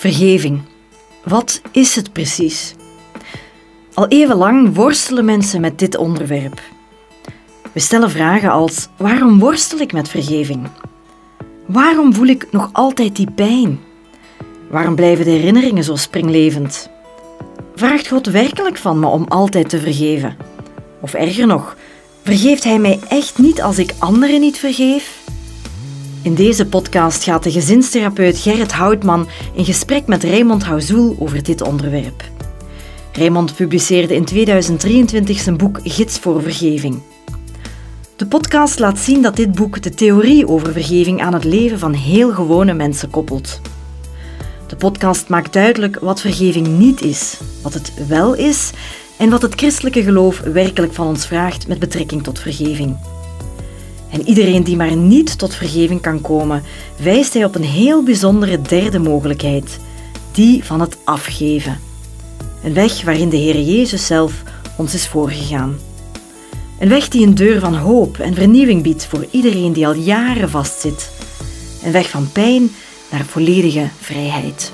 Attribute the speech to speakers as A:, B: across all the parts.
A: Vergeving. Wat is het precies? Al eeuwenlang worstelen mensen met dit onderwerp. We stellen vragen als: waarom worstel ik met vergeving? Waarom voel ik nog altijd die pijn? Waarom blijven de herinneringen zo springlevend? Vraagt God werkelijk van me om altijd te vergeven? Of erger nog, vergeeft Hij mij echt niet als ik anderen niet vergeef? In deze podcast gaat de gezinstherapeut Gerrit Houtman in gesprek met Raymond Houzoul over dit onderwerp. Raymond publiceerde in 2023 zijn boek Gids voor Vergeving. De podcast laat zien dat dit boek de theorie over vergeving aan het leven van heel gewone mensen koppelt. De podcast maakt duidelijk wat vergeving niet is, wat het wel is en wat het christelijke geloof werkelijk van ons vraagt met betrekking tot vergeving. En iedereen die maar niet tot vergeving kan komen, wijst hij op een heel bijzondere derde mogelijkheid, die van het afgeven. Een weg waarin de Heer Jezus zelf ons is voorgegaan. Een weg die een deur van hoop en vernieuwing biedt voor iedereen die al jaren vastzit. Een weg van pijn naar volledige vrijheid.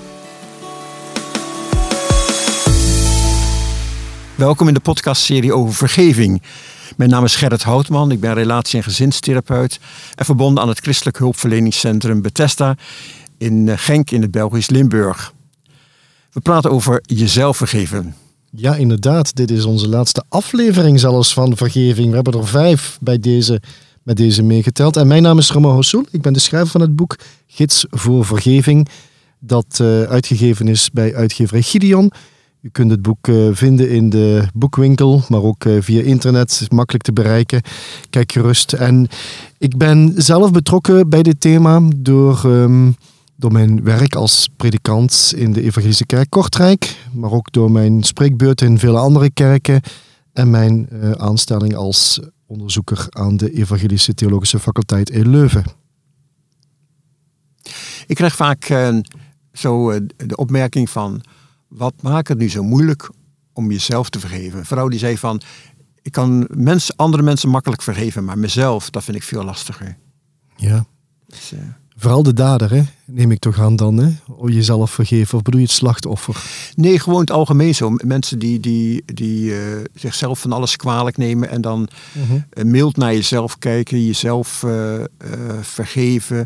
B: Welkom in de podcastserie over vergeving. Mijn naam is Gerrit Houtman, ik ben relatie- en gezinstherapeut en verbonden aan het Christelijk Hulpverleningscentrum Bethesda in Genk in het Belgisch Limburg. We praten over jezelf vergeven.
C: Ja, inderdaad. Dit is onze laatste aflevering zelfs van vergeving. We hebben er 5 met deze meegeteld. En mijn naam is Raymond Houzoul. Ik ben de schrijver van het boek Gids voor Vergeving, dat uitgegeven is bij uitgeverij Gideon. U kunt het boek vinden in de boekwinkel, maar ook via internet. Het is makkelijk te bereiken. Kijk gerust. En ik ben zelf betrokken bij dit thema door mijn werk als predikant in de Evangelische Kerk Kortrijk, maar ook door mijn spreekbeurten in vele andere kerken en mijn aanstelling als onderzoeker aan de Evangelische Theologische Faculteit in Leuven.
B: Ik krijg vaak de opmerking van: wat maakt het nu zo moeilijk om jezelf te vergeven? Een vrouw die zei van: ik kan andere mensen makkelijk vergeven, maar mezelf, dat vind ik veel lastiger.
C: Ja.
B: Dus,
C: vooral de dader, hè? Neem ik toch aan dan, hè? O, jezelf vergeven, of bedoel je het slachtoffer?
B: Nee, gewoon het algemeen zo. Mensen die zichzelf van alles kwalijk nemen en dan mild naar jezelf kijken, jezelf vergeven.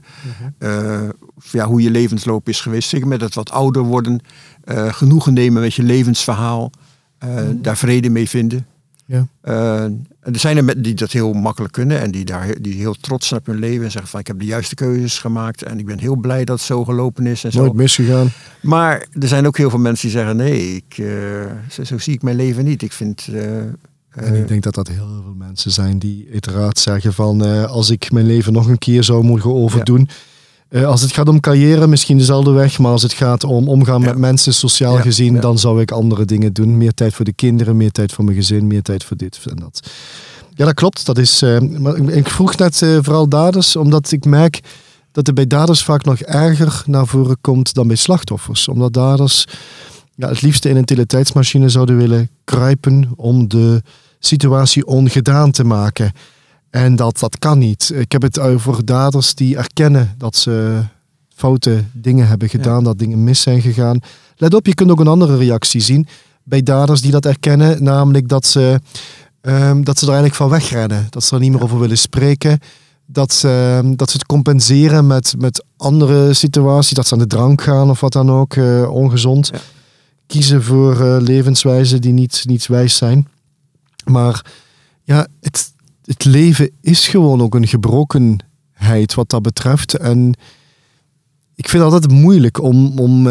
B: Hoe je levensloop is geweest. Zeker met het wat ouder worden, genoegen nemen met je levensverhaal, daar vrede mee vinden. Ja. Er zijn er die dat heel makkelijk kunnen en die heel trots zijn op hun leven en zeggen van: ik heb de juiste keuzes gemaakt en ik ben heel blij dat het zo gelopen is. En
C: nooit misgegaan.
B: Maar er zijn ook heel veel mensen die zeggen: nee, zo zie ik mijn leven niet. Ik vind...
C: en ik denk dat heel veel mensen zijn die uiteraard zeggen van: als ik mijn leven nog een keer zou moeten overdoen. Ja. Als het gaat om carrière, misschien dezelfde weg, maar als het gaat om omgaan met mensen, sociaal gezien, dan zou ik andere dingen doen. Meer tijd voor de kinderen, meer tijd voor mijn gezin, meer tijd voor dit en dat. Ja, dat klopt. Dat is, maar ik vroeg net vooral daders, omdat ik merk dat het bij daders vaak nog erger naar voren komt dan bij slachtoffers. Omdat daders het liefste in een teletijdsmachine zouden willen kruipen om de situatie ongedaan te maken. En dat kan niet. Ik heb het over daders die erkennen dat ze foute dingen hebben gedaan, dat dingen mis zijn gegaan. Let op, je kunt ook een andere reactie zien bij daders die dat erkennen, namelijk dat ze er eigenlijk van wegrennen. Dat ze er niet meer over willen spreken. Dat ze het compenseren met andere situaties, dat ze aan de drank gaan of wat dan ook, ongezond. Ja. Kiezen voor levenswijzen die niet wijs zijn. Maar ja, het leven is gewoon ook een gebrokenheid wat dat betreft. En ik vind het altijd moeilijk om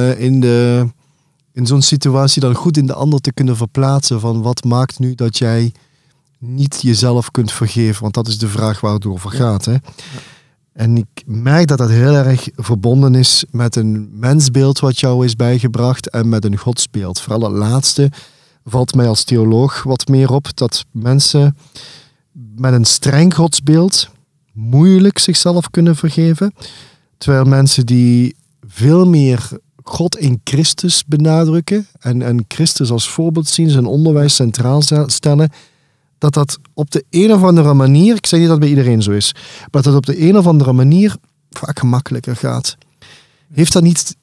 C: in zo'n situatie dan goed in de ander te kunnen verplaatsen. Van wat maakt nu dat jij niet jezelf kunt vergeven? Want dat is de vraag waar het over gaat. Hè? Ja. En ik merk dat heel erg verbonden is met een mensbeeld wat jou is bijgebracht en met een godsbeeld. Vooral het laatste valt mij als theoloog wat meer op, dat mensen met een streng godsbeeld moeilijk zichzelf kunnen vergeven. Terwijl mensen die veel meer God in Christus benadrukken en Christus als voorbeeld zien, zijn onderwijs centraal stellen, dat op de een of andere manier, ik zeg niet dat het bij iedereen zo is, maar dat op de een of andere manier vaak gemakkelijker gaat. Heeft dat niet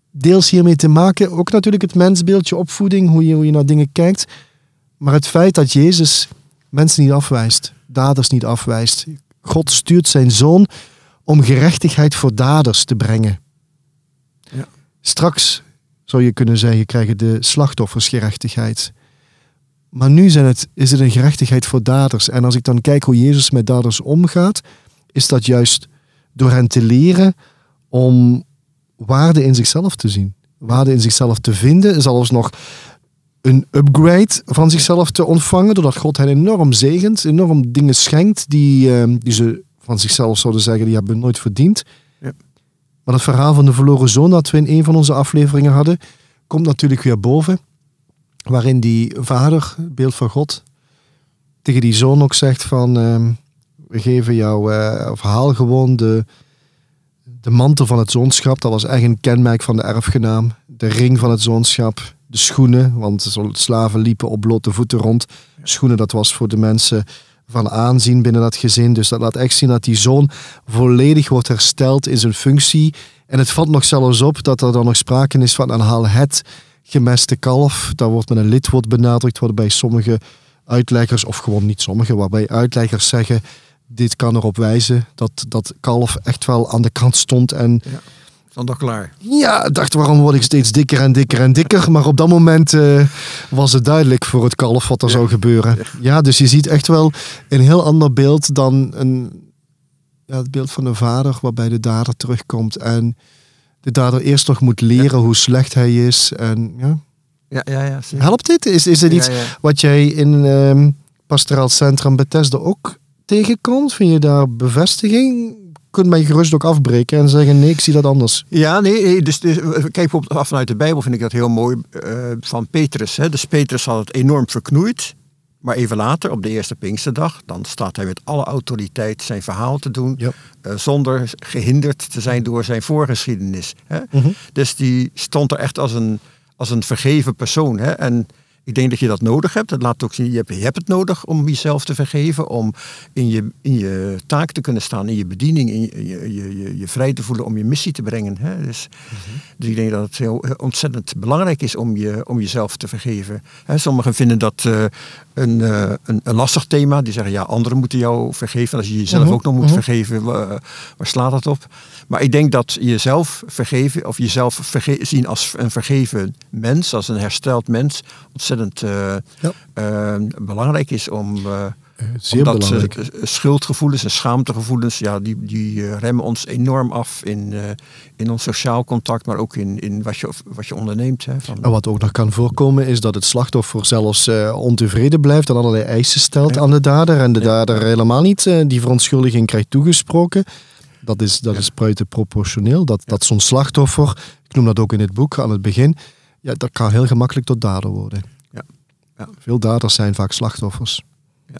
C: deels hiermee te maken. Ook natuurlijk het mensbeeldje, opvoeding, hoe je naar dingen kijkt. Maar het feit dat Jezus mensen niet afwijst, daders niet afwijst. God stuurt zijn zoon om gerechtigheid voor daders te brengen.
B: Ja.
C: Straks, zou je kunnen zeggen, krijgen de slachtoffers gerechtigheid. Maar nu is het een gerechtigheid voor daders. En als ik dan kijk hoe Jezus met daders omgaat, is dat juist door hen te leren om waarde in zichzelf te zien. Waarde in zichzelf te vinden, zelfs nog een upgrade van zichzelf te ontvangen, doordat God hen enorm zegent, enorm dingen schenkt die ze van zichzelf zouden zeggen, die hebben nooit verdiend.
B: Ja.
C: Maar het verhaal van de verloren zoon dat we in een van onze afleveringen hadden, komt natuurlijk weer boven, waarin die vader, beeld van God, tegen die zoon ook zegt van, we geven jou, of haal gewoon de mantel van het zoonschap, dat was echt een kenmerk van de erfgenaam, de ring van het zoonschap, de schoenen, want slaven liepen op blote voeten rond. Schoenen, dat was voor de mensen van aanzien binnen dat gezin. Dus dat laat echt zien dat die zoon volledig wordt hersteld in zijn functie. En het valt nog zelfs op dat er dan nog sprake is van een haal het gemeste kalf. Dat wordt met een lidwoord benadrukt, waarbij sommige uitleggers, of gewoon niet sommige, waarbij uitleggers zeggen, dit kan erop wijzen dat kalf echt wel aan de kant stond en...
B: Ja. Dan klaar.
C: Ja, ik dacht, waarom word ik steeds dikker en dikker en dikker? Maar op dat moment was het duidelijk voor het kalf wat er zou gebeuren. Ja, dus je ziet echt wel een heel ander beeld dan het beeld van een vader waarbij de dader terugkomt en de dader eerst nog moet leren hoe slecht hij is. En,
B: Ja,
C: helpt dit? Is het iets wat jij in Pastoraal Centrum Bethesda ook tegenkomt? Vind je daar bevestiging? Kunt mij gerust ook afbreken en zeggen, nee, ik zie dat anders.
B: Ja, nee, dus kijk bijvoorbeeld af vanuit de Bijbel, vind ik dat heel mooi, van Petrus. Hè. Dus Petrus had het enorm verknoeid, maar even later, op de eerste Pinksterdag, dan staat hij met alle autoriteit zijn verhaal te doen, zonder gehinderd te zijn door zijn voorgeschiedenis. Hè.
C: Mm-hmm.
B: Dus die stond er echt als een vergeven persoon. Hè. En ik denk dat je dat nodig hebt. Dat laat ook zien, je hebt het nodig om jezelf te vergeven, om in je taak te kunnen staan, in je bediening, je vrij te voelen om je missie te brengen. Hè. Dus ik denk dat het heel ontzettend belangrijk is om jezelf te vergeven. Hè. Sommigen vinden dat een lastig thema. Die zeggen, ja, anderen moeten jou vergeven. Als je jezelf ook nog moet vergeven, waar slaat dat op? Maar ik denk dat jezelf vergeven, of jezelf zien als een vergeven mens, als een hersteld mens, ontzettend belangrijk is om
C: zeer belangrijk.
B: Schuldgevoelens en schaamtegevoelens, ja, die remmen ons enorm af in ons sociaal contact, maar ook in wat je onderneemt. Hè,
C: En wat ook nog kan voorkomen is dat het slachtoffer zelfs ontevreden blijft en allerlei eisen stelt aan de dader en de dader helemaal niet die verontschuldiging krijgt toegesproken. Dat is buitenproportioneel. Dat zo'n slachtoffer, ik noem dat ook in het boek aan het begin, ja, dat kan heel gemakkelijk tot dader worden.
B: Ja.
C: Veel daders zijn vaak slachtoffers.
B: Ja.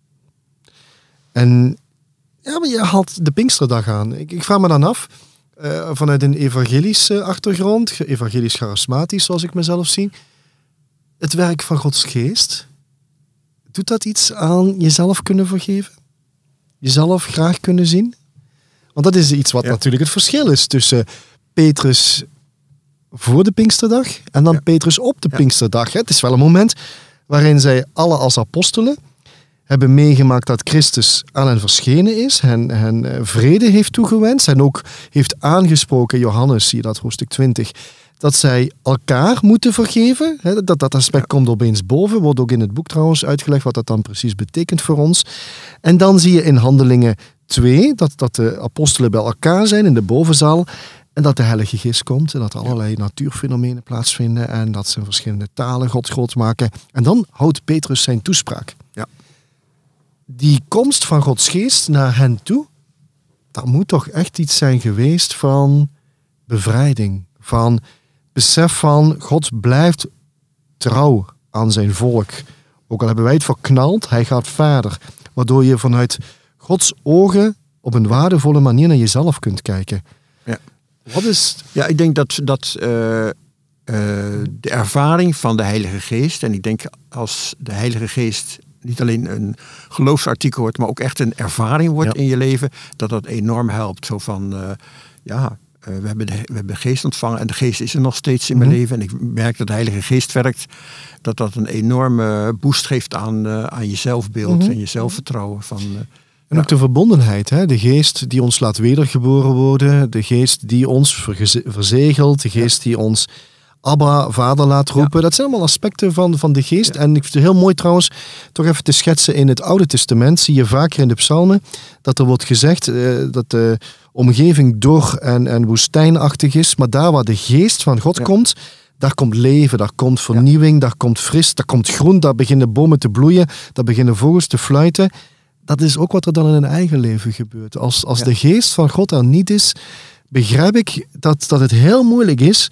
C: En ja, maar je haalt de Pinksterdag aan. Ik vraag me dan af, vanuit een evangelische achtergrond, evangelisch charismatisch zoals ik mezelf zie, het werk van Gods geest, doet dat iets aan jezelf kunnen vergeven? Jezelf graag kunnen zien? Want dat is iets wat natuurlijk het verschil is tussen Petrus voor de Pinksterdag en dan Petrus op de Pinksterdag. Het is wel een moment waarin zij alle als apostelen hebben meegemaakt dat Christus aan hen verschenen is, hen vrede heeft toegewenst en ook heeft aangesproken, Johannes, zie je dat hoofdstuk 20, dat zij elkaar moeten vergeven. Dat aspect komt opeens boven, wordt ook in het boek trouwens uitgelegd wat dat dan precies betekent voor ons. En dan zie je in Handelingen 2 dat de apostelen bij elkaar zijn in de bovenzaal en dat de Heilige Geest komt en dat er allerlei natuurfenomenen plaatsvinden en dat ze in verschillende talen God groot maken. En dan houdt Petrus zijn toespraak.
B: Ja.
C: Die komst van Gods Geest naar hen toe, dat moet toch echt iets zijn geweest van bevrijding, van besef van God blijft trouw aan zijn volk. Ook al hebben wij het verknald, hij gaat verder. Waardoor je vanuit Gods ogen op een waardevolle manier naar jezelf kunt kijken.
B: Ja.
C: Wat is...
B: Ja, ik denk dat de ervaring van de Heilige Geest, en ik denk als de Heilige Geest niet alleen een geloofsartikel wordt, maar ook echt een ervaring wordt in je leven, dat enorm helpt. Zo van, we hebben geest ontvangen en de geest is er nog steeds in mijn leven. En ik merk dat de Heilige Geest werkt. Dat een enorme boost geeft aan je zelfbeeld en je zelfvertrouwen.
C: En ook de verbondenheid. Hè? De geest die ons laat wedergeboren worden. De geest die ons verzegelt. De geest die ons Abba, vader laat roepen. Ja. Dat zijn allemaal aspecten van de geest. Ja. En ik vind het heel mooi trouwens, toch even te schetsen in het Oude Testament. Zie je vaker in de psalmen dat er wordt gezegd dat de omgeving dor en woestijnachtig is. Maar daar waar de geest van God komt, daar komt leven, daar komt vernieuwing, daar komt fris, daar komt groen, daar beginnen bomen te bloeien, daar beginnen vogels te fluiten. Dat is ook wat er dan in een eigen leven gebeurt. Als de geest van God er niet is, begrijp ik dat het heel moeilijk is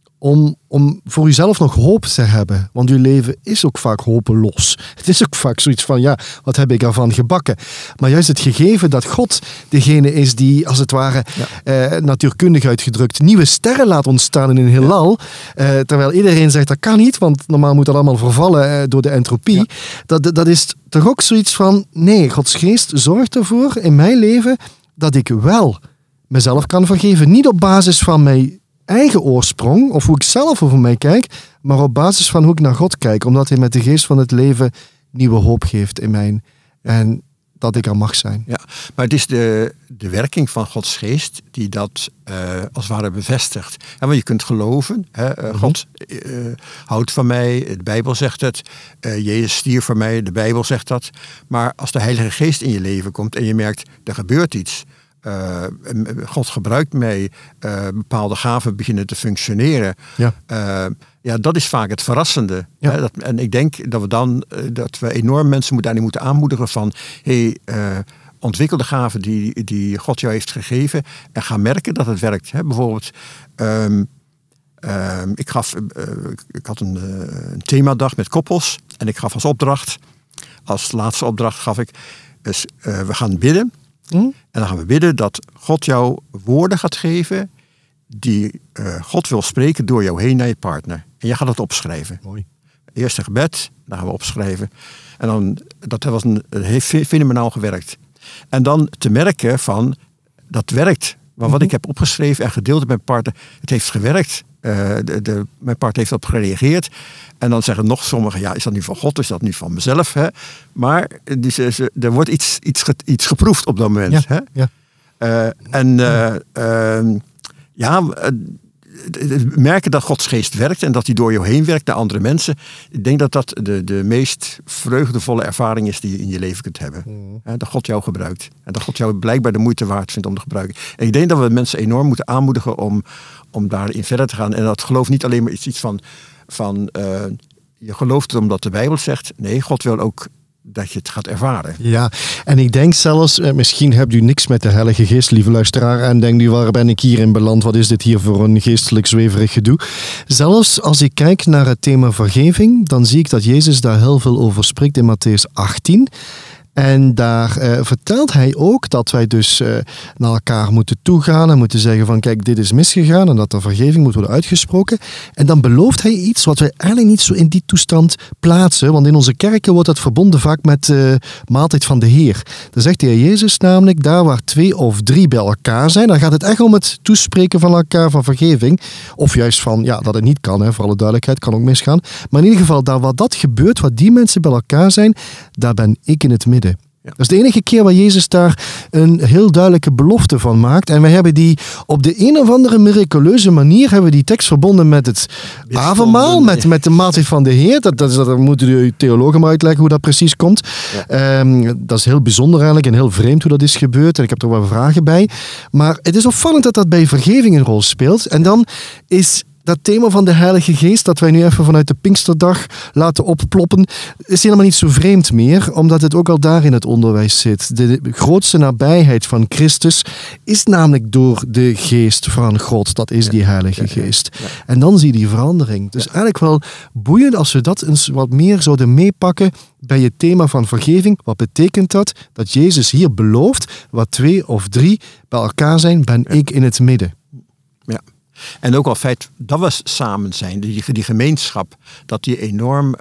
C: om voor uzelf nog hoop te hebben. Want uw leven is ook vaak hopeloos. Het is ook vaak zoiets van, wat heb ik ervan gebakken? Maar juist het gegeven dat God degene is die, als het ware, natuurkundig uitgedrukt, nieuwe sterren laat ontstaan in een heelal. Terwijl iedereen zegt, dat kan niet, want normaal moet dat allemaal vervallen door de entropie. Ja. Dat is toch ook zoiets van, nee, Gods geest zorgt ervoor in mijn leven dat ik wel mezelf kan vergeven. Niet op basis van mijn eigen oorsprong, of hoe ik zelf over mij kijk, maar op basis van hoe ik naar God kijk, omdat hij met de geest van het leven nieuwe hoop geeft in mij en dat ik er mag zijn.
B: Ja, maar het is de werking van Gods geest die dat als het ware bevestigt. Ja, want je kunt geloven, God houdt van mij, de Bijbel zegt het, Jezus stierf voor mij, de Bijbel zegt dat. Maar als de Heilige Geest in je leven komt en je merkt, er gebeurt iets, God gebruikt mij, bepaalde gaven beginnen te functioneren. Ja, dat is vaak het verrassende.
C: Ja.
B: Hè? En ik denk dat we enorm mensen moeten aanmoedigen van ontwikkel de gaven die God jou heeft gegeven en ga merken dat het werkt. Hè? Bijvoorbeeld, ik had een themadag met koppels en ik gaf als laatste opdracht gaf ik, dus, we gaan bidden. En dan gaan we bidden dat God jou woorden gaat geven die God wil spreken door jou heen naar je partner. En jij gaat het opschrijven.
C: Mooi.
B: Eerst een gebed, dan gaan we opschrijven. En dan, dat heeft fenomenaal gewerkt. En dan te merken van, dat werkt. Maar wat ik heb opgeschreven en gedeeld met mijn partner, het heeft gewerkt. Mijn partner heeft op gereageerd. En dan zeggen nog sommigen, is dat nu van God, is dat nu van mezelf? Hè? Maar er wordt iets geproefd op dat moment.
C: Ja,
B: hè? Ja. Merken dat Gods geest werkt en dat hij door jou heen werkt naar andere mensen. Ik denk dat dat de meest vreugdevolle ervaring is die je in je leven kunt hebben. Dat God jou gebruikt. En dat God jou blijkbaar de moeite waard vindt om te gebruiken. En ik denk dat we mensen enorm moeten aanmoedigen om daarin verder te gaan. En dat geloof niet alleen maar iets van je gelooft het omdat de Bijbel zegt. Nee, God wil ook dat je het gaat ervaren.
C: Ja, en ik denk zelfs, misschien hebt u niks met de Heilige Geest, lieve luisteraar, en denkt u, waar ben ik hier in beland? Wat is dit hier voor een geestelijk zweverig gedoe? Zelfs als ik kijk naar het thema vergeving, dan zie ik dat Jezus daar heel veel over spreekt in Mattheüs 18. En daar vertelt hij ook dat wij dus naar elkaar moeten toegaan en moeten zeggen van kijk, dit is misgegaan en dat er vergeving moet worden uitgesproken. En dan belooft hij iets wat wij eigenlijk niet zo in die toestand plaatsen, want in onze kerken wordt dat verbonden vaak met maaltijd van de Heer. Dan zegt de Heer Jezus namelijk, daar waar 2 of 3 bij elkaar zijn, dan gaat het echt om het toespreken van elkaar van vergeving. Of juist van, dat het niet kan, voor alle duidelijkheid, kan ook misgaan. Maar in ieder geval, daar waar dat gebeurt, waar die mensen bij elkaar zijn, daar ben ik in het midden. Ja. Dat is de enige keer waar Jezus daar een heel duidelijke belofte van maakt. En wij hebben die op de een of andere miraculeuze manier hebben we die tekst verbonden met het avondmaal, met de maaltijd van de Heer. Dat moeten de theologen maar uitleggen hoe dat precies komt. Ja. Dat is heel bijzonder eigenlijk en heel vreemd hoe dat is gebeurd. En ik heb er wel vragen bij. Maar het is opvallend dat dat bij vergeving een rol speelt. En dan is dat thema van de Heilige Geest, dat wij nu even vanuit de Pinksterdag laten opploppen, is helemaal niet zo vreemd meer, omdat het ook al daar in het onderwijs zit. De grootste nabijheid van Christus is namelijk door de Geest van God. Dat is die Heilige Geest. Ja. En dan zie je die verandering. Dus eigenlijk wel boeiend als we dat eens wat meer zouden meepakken bij het thema van vergeving. Wat betekent dat? Dat Jezus hier belooft, wat 2 of 3 bij elkaar zijn, ben ik in het midden.
B: Ja. En ook al het feit dat we samen zijn, die gemeenschap, dat die enorm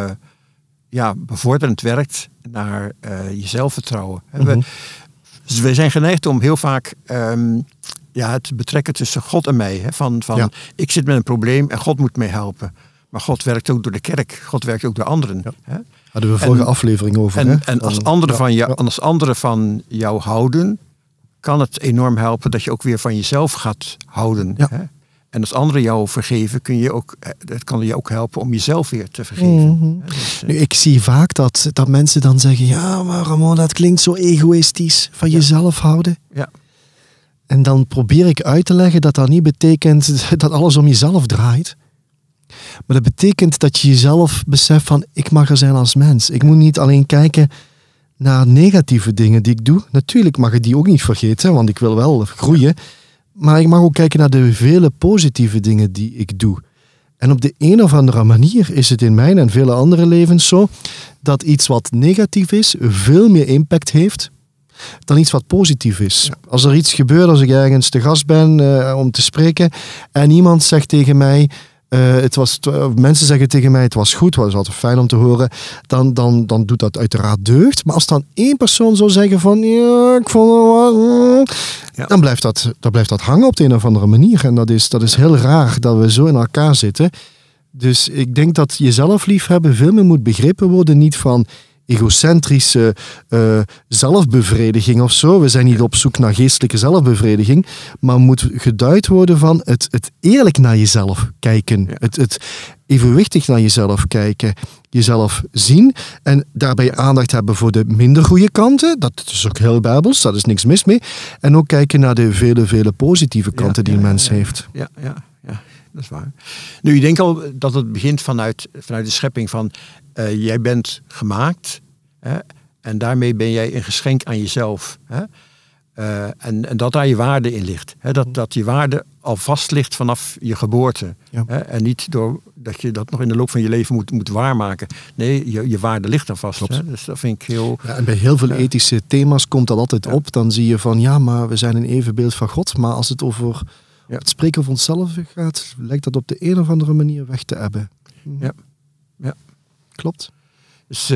B: bevorderend werkt naar je zelfvertrouwen. We zijn geneigd om heel vaak het betrekken tussen God en mij. Hè? Van ik zit met een probleem en God moet mij helpen. Maar God werkt ook door de kerk. God werkt ook door anderen. Ja.
C: Hè? Hadden we vorige aflevering over.
B: En als anderen van jou houden, kan het enorm helpen dat je ook weer van jezelf gaat houden. Ja. Hè? En als anderen jou vergeven, het kan je ook helpen om jezelf weer te vergeven.
C: Mm-hmm. Dus, nu, ik zie vaak dat mensen dan zeggen, ja, maar Ramon, dat klinkt zo egoïstisch, van jezelf houden.
B: Ja.
C: En dan probeer ik uit te leggen dat niet betekent dat alles om jezelf draait. Maar dat betekent dat je jezelf beseft van, ik mag er zijn als mens. Ik moet niet alleen kijken naar negatieve dingen die ik doe. Natuurlijk mag ik die ook niet vergeten, want ik wil wel groeien. Maar ik mag ook kijken naar de vele positieve dingen die ik doe. En op de een of andere manier is het in mijn en vele andere levens zo dat iets wat negatief is veel meer impact heeft dan iets wat positief is. Ja. Als er iets gebeurt, als ik ergens te gast ben om te spreken en iemand zegt tegen mij, mensen zeggen tegen mij, het was goed, het was altijd fijn om te horen, dan doet dat uiteraard deugd. Maar als dan één persoon zou zeggen van, ja, ik vond het wat, dan blijft dat hangen op de een of andere manier. En dat is heel raar dat we zo in elkaar zitten. Dus ik denk dat jezelf liefhebben veel meer moet begrepen worden, niet van egocentrische zelfbevrediging of zo. We zijn niet op zoek naar geestelijke zelfbevrediging, maar moet geduid worden van het eerlijk naar jezelf kijken. Ja. Het evenwichtig naar jezelf kijken. Jezelf zien en daarbij aandacht hebben voor de minder goede kanten. Dat is ook heel bijbels, daar is niks mis mee. En ook kijken naar de vele positieve kanten die een mens heeft.
B: Ja, dat is waar. Nu, ik denk al dat het begint vanuit de schepping van jij bent gemaakt, hè, en daarmee ben jij een geschenk aan jezelf. Hè, en dat daar je waarde in ligt. Hè, dat je waarde al vast ligt vanaf je geboorte. Ja. Hè, en niet doordat je dat nog in de loop van je leven moet waarmaken. Nee, je waarde ligt er vast. Hè, dus dat vind ik heel...
C: Ja, en bij heel veel ethische thema's komt dat altijd op. Dan zie je van, ja, maar we zijn een evenbeeld van God. Maar als het over het spreken van onszelf gaat, lijkt dat op de een of andere manier weg te hebben.
B: Ja.
C: Klopt.
B: Dus,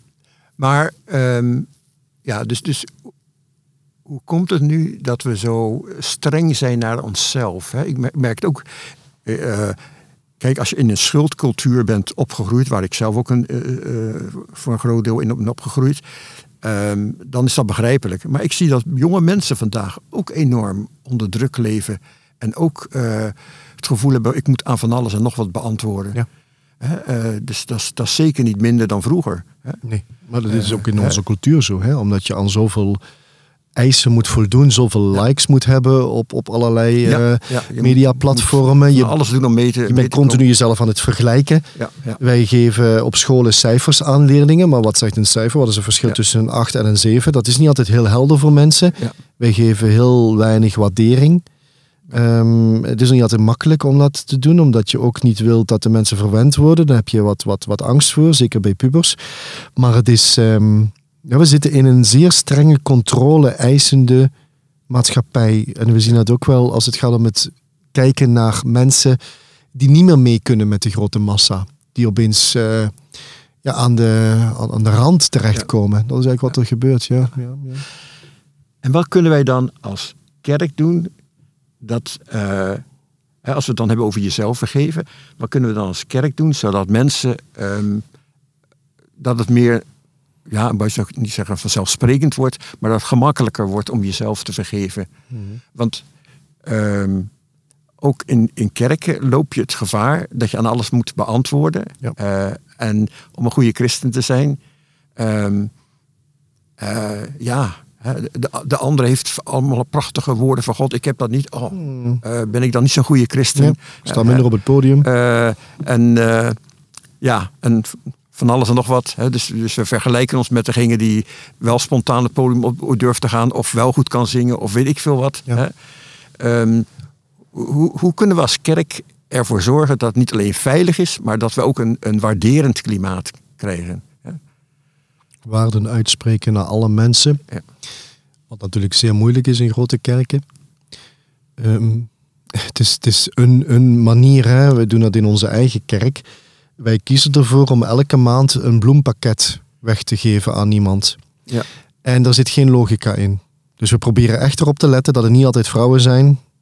B: dus hoe komt het nu dat we zo streng zijn naar onszelf? Hè? Ik merk het ook. Kijk, als je in een schuldcultuur bent opgegroeid, waar ik zelf ook voor een groot deel in ben opgegroeid, dan is dat begrijpelijk. Maar ik zie dat jonge mensen vandaag ook enorm onder druk leven en ook het gevoel hebben, ik moet aan van alles en nog wat beantwoorden. Ja. Dus dat is zeker niet minder dan vroeger. Hè?
C: Nee, maar dat is ook in onze cultuur zo. Hè? Omdat je aan zoveel eisen moet voldoen, zoveel likes moet hebben op allerlei mediaplatformen.
B: Je alles doen om mee te...
C: Je bent continu jezelf aan het vergelijken. Ja. Wij geven op scholen cijfers aan leerlingen, maar wat zegt een cijfer? Wat is het verschil tussen een 8 en een 7? Dat is niet altijd heel helder voor mensen. Ja. Wij geven heel weinig waardering. Het is niet altijd makkelijk om dat te doen, omdat je ook niet wilt dat de mensen verwend worden. Daar heb je wat angst voor, zeker bij pubers. Maar het is... we zitten in een zeer strenge controle-eisende maatschappij. En we zien dat ook wel als het gaat om het kijken naar mensen die niet meer mee kunnen met de grote massa. Die opeens aan de rand terechtkomen. Dat is eigenlijk wat er gebeurt. Ja.
B: En wat kunnen wij dan als kerk doen? Dat, als we het dan hebben over jezelf vergeven, wat kunnen we dan als kerk doen, zodat mensen, dat het meer, ik zou niet zeggen vanzelfsprekend wordt, maar dat het gemakkelijker wordt om jezelf te vergeven. Mm-hmm. Want ook in kerken loop je het gevaar dat je aan alles moet beantwoorden. Ja. En om een goede christen te zijn, de ander heeft allemaal prachtige woorden van God. Ik heb dat niet. Ben ik dan niet zo'n goede christen?
C: Ja, sta minder op het podium.
B: En van alles en nog wat. Hè. Dus we vergelijken ons met degene die wel spontaan het podium op durft te gaan, of wel goed kan zingen, of weet ik veel wat. Ja. Hè. Hoe kunnen we als kerk ervoor zorgen dat het niet alleen veilig is, maar dat we ook een waarderend klimaat krijgen? Hè.
C: Waarden uitspreken naar alle mensen. Ja. Wat natuurlijk zeer moeilijk is in grote kerken. Het is een manier, hè. We doen dat in onze eigen kerk. Wij kiezen ervoor om elke maand een bloempakket weg te geven aan iemand. Ja. En daar zit geen logica in. Dus we proberen echt erop te letten dat het niet altijd vrouwen zijn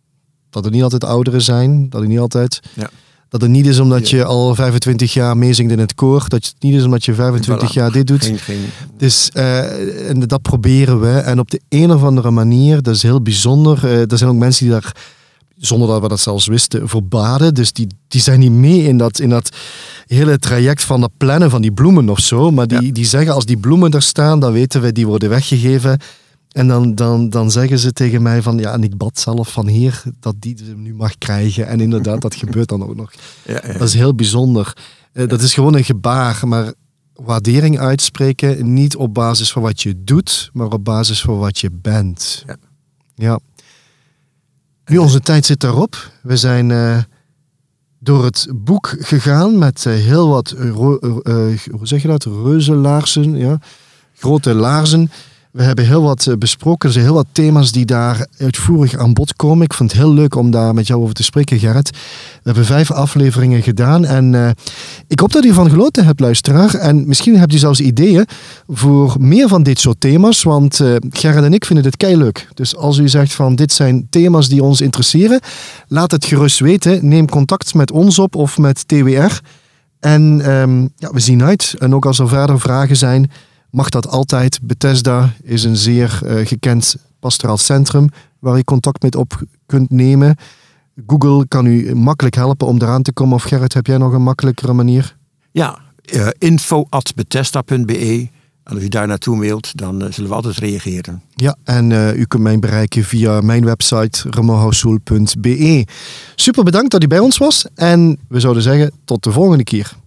C: Dat het niet altijd ouderen zijn, dat het niet altijd...
B: Ja.
C: Dat het niet is omdat je al 25 jaar meezingt in het koor. Dat het niet is omdat je 25 jaar dit doet. Dus en dat proberen we. En op de een of andere manier, dat is heel bijzonder. Er zijn ook mensen die daar, zonder dat we dat zelfs wisten, voor baden. Dus die zijn niet mee in dat hele traject van het plannen van die bloemen of zo. Maar die zeggen, als die bloemen er staan, dan weten we, die worden weggegeven. En dan zeggen ze tegen mij van, ja, en ik bad zelf van Heer dat die hem nu mag krijgen. En inderdaad, dat gebeurt dan ook nog. Ja. Dat is heel bijzonder. Dat is gewoon een gebaar, maar waardering uitspreken, niet op basis van wat je doet, maar op basis van wat je bent. Ja. Nu, onze tijd zit daarop. We zijn door het boek gegaan met heel wat, hoe zeg je dat, reuzelaarzen, ja, grote laarzen. We hebben heel wat besproken. Er zijn heel wat thema's die daar uitvoerig aan bod komen. Ik vond het heel leuk om daar met jou over te spreken, Gerrit. We hebben 5 afleveringen gedaan. En ik hoop dat u van genoten hebt, luisteraar. En misschien hebt u zelfs ideeën voor meer van dit soort thema's. Want Gerrit en ik vinden dit keileuk. Dus als u zegt van dit zijn thema's die ons interesseren, laat het gerust weten. Neem contact met ons op of met TWR. En we zien uit. En ook als er verder vragen zijn, mag dat altijd. Bethesda is een zeer gekend pastoraal centrum waar je contact mee op kunt nemen. Google kan u makkelijk helpen om eraan te komen. Of Gerrit, heb jij nog een makkelijkere manier?
B: Ja, info@bethesda.be. En als u daar naartoe mailt, dan zullen we altijd reageren.
C: Ja, en u kunt mij bereiken via mijn website ramonhousoel.be. Super bedankt dat u bij ons was. En we zouden zeggen, tot de volgende keer.